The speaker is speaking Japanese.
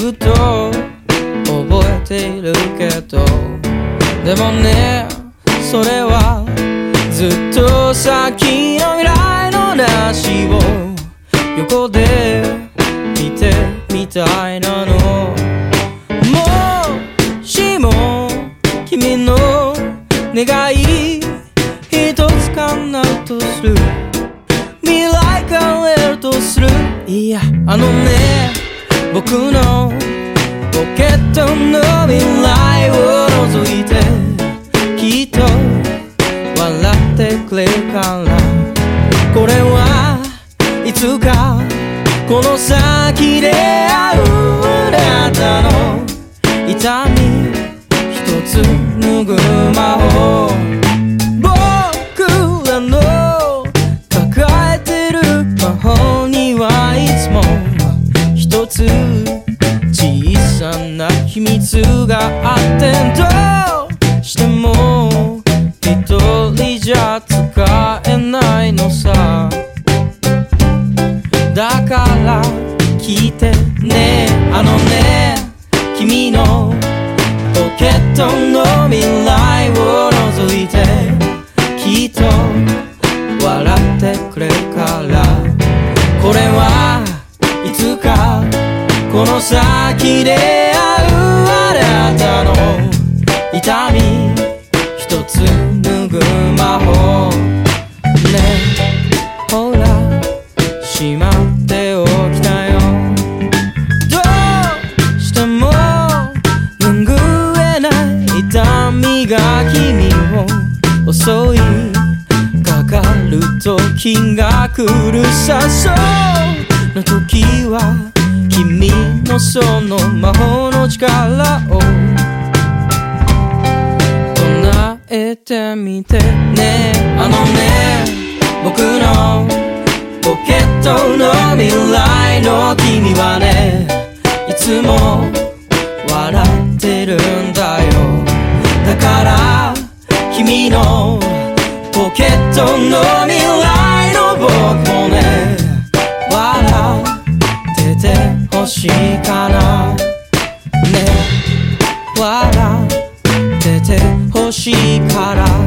ふと覚えているけど、でもね、それはずっと先の未来の話を横で見てみたいなの。もしも君の願い一つ叶うとする、未来変えるとする。いや、ね、僕のポケットの未来を覗いてきっと笑ってくれるから。これはいつかこの先で会うあなたの痛み一つ拭う魔法。僕らの抱えてる魔法にはいつも一つ小さな秘密があって、どうしても一人じゃ使えないのさ。だから聞いてね、ね、君のポケットの未来を覗いてきっと笑ってくれるから。これはいつかこの先で会うあなたの痛み一つ拭う魔法ね。ほらしまっておきたよ。どうしても拭えない痛みが君を襲いかかる時が来るさ。そうな時は君のその魔法の力を唱えてみてね。ね、僕のポケットの未来の君はね、いつも笑ってるんだよ。だから君のポケットの未来の僕もね、笑ってて欲しいかなね。笑ってて欲しいから